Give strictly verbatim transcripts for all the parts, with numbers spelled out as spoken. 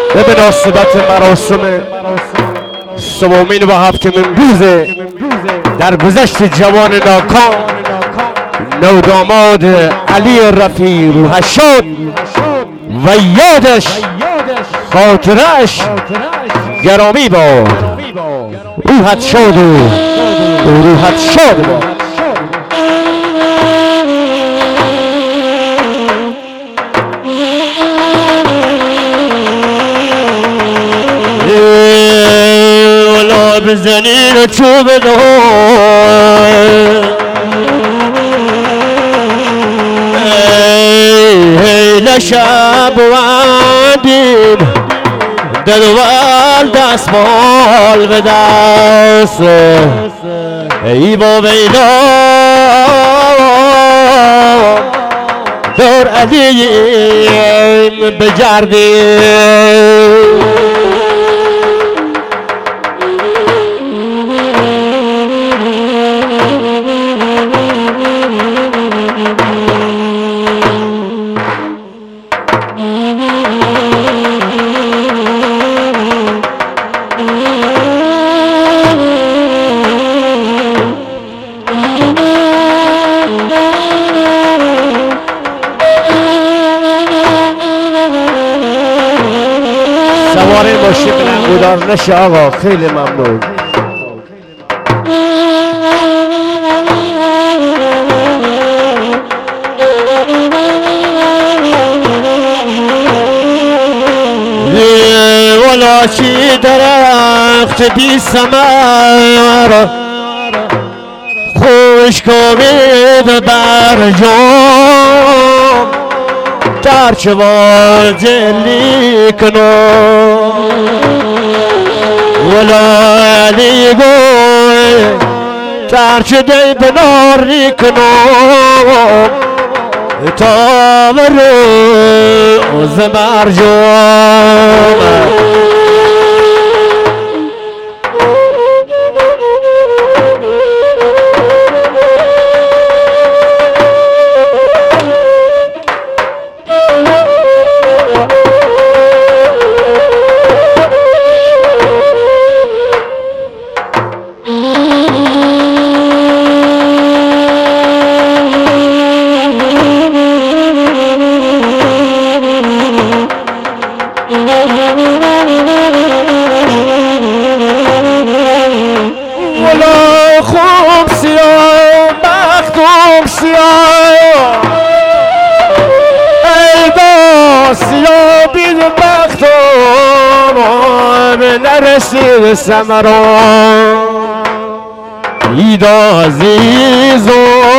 به مناسبت مراسم سومین و هفتمین روز در گذشت جوان ناکام نوداماد علی رفیع روحش شد و یادش خاطرش گرامی باد. روحت شد و روحت شد باد. ولا بزنین چوب دار لشب وندیم دلوال دست مال به دست ای با ویلا دور علیم بگردیم. سواره ماشین بلندگودار نشه آقا، خیلی ممنون. ولا چی درخت بی ثمر خوش کنید بر جام در چوال جلی کنم ولا علی گوی در چه دی بناری کنم تا روز مرجوم. ولا خوب سیاه بختم سیاه ای با سیاه بید بختم نرسید ثمران اید عزیزم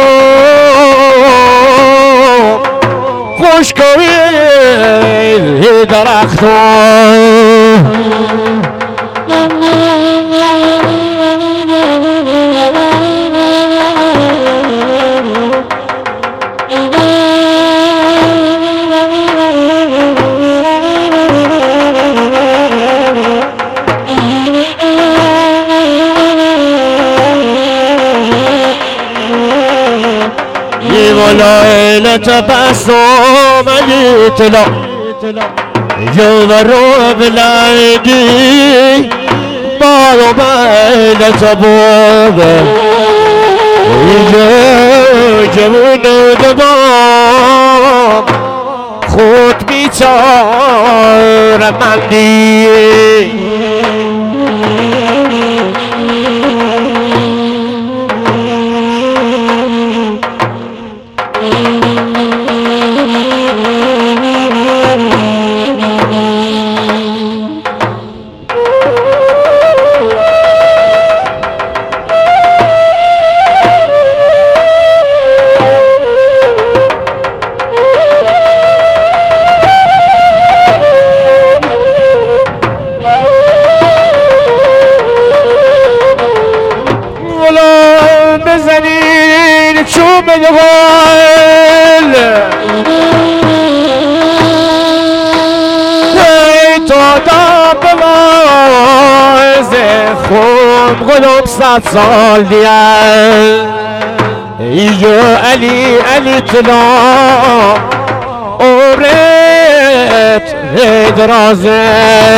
خوش کنید درختان. ولا نتبسم يطلع يضرب بلايدي بارو بين تبوب يجون دبام خود بیچار مندی بزنین چوب دوال ای تو دا بماز خون غلوب صد سال دیل ای جو علی علی تلا عمره درازه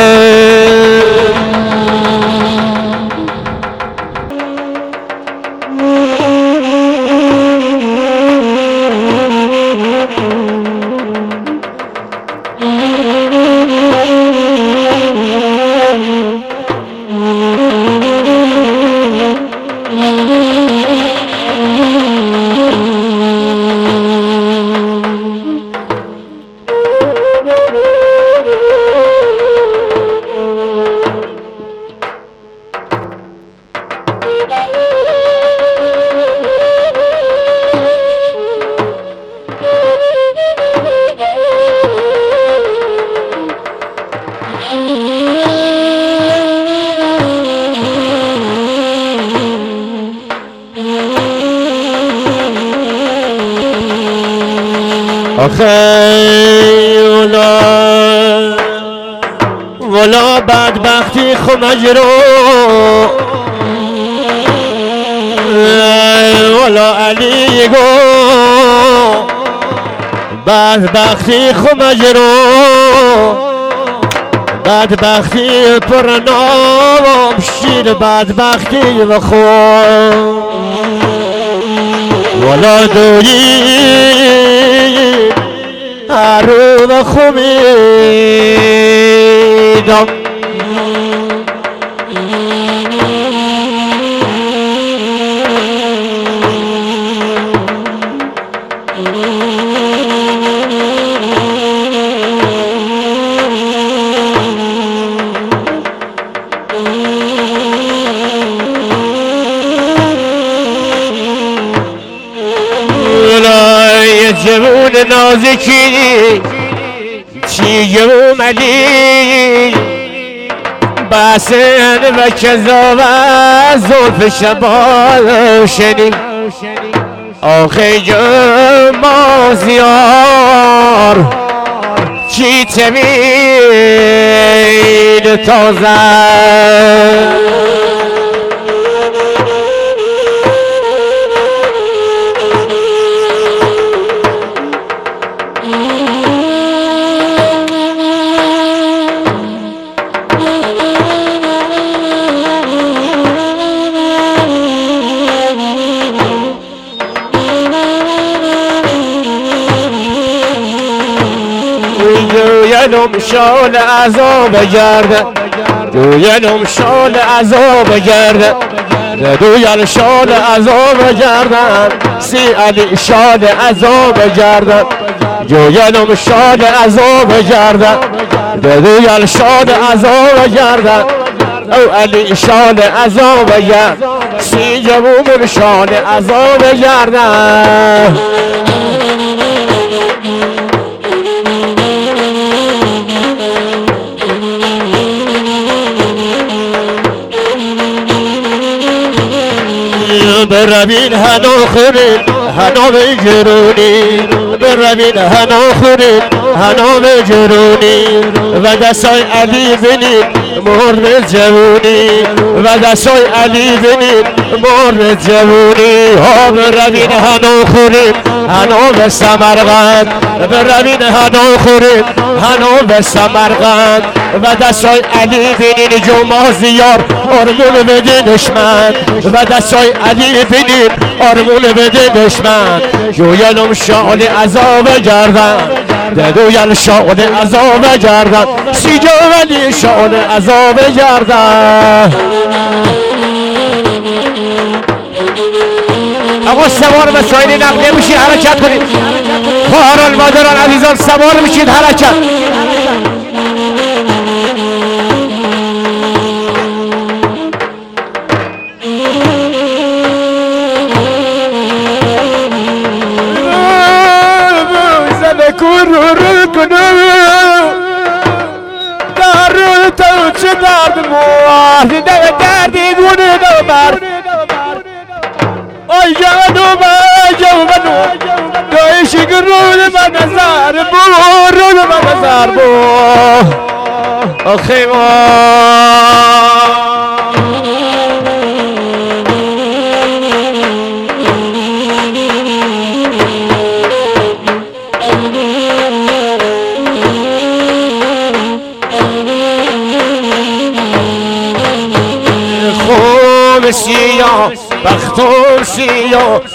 آخه ولا ولا بدبختی خمجرو ولا علی گو بدبختی خمجرو بدبختی پرنام شیر بدبختی بخور ولا دویی هرون خومیدم جوون نازکی چی اومدی بسن و کذا و زلف شبال شنی آخه مازیار چی تمید تازه دوینم شال عذاب گرده دوینم شال عذاب گرده دوین شال عذاب گردن سی علی شال عذاب گردن دوینم شال عذاب گردن دوین شال عذاب گردن او علی شال عذاب گردن سی جوون شال عذاب گردن برابين هنوخرين هنو بجروني برابين هنوخرين هنو بجروني ودسای علی بنید مر جوونی ودسای علی بنید مر جوونی ها برابين هنوخرين هنو به سمرقند برابين هنوخرين هنو به سمرقند ودسای علی بنید جمعه زیار ارمون بده دشمن ودسای علی بنید ارمون بده دشمن جوینم شال عذاب گردن دوین شال عذاب گردن سی جوانی شال عذاب گردن آقا سوار به سایل نقلیه میشید حرکت کنید خواهران مادران عزیزان سوار میشید حرکت کرور کنم در تو چه درد مواد دردی گونه دوبر آی جانو با جوانو دایشی گرون من نظر بو رون من نظر بو آخی ما بخختوشی یا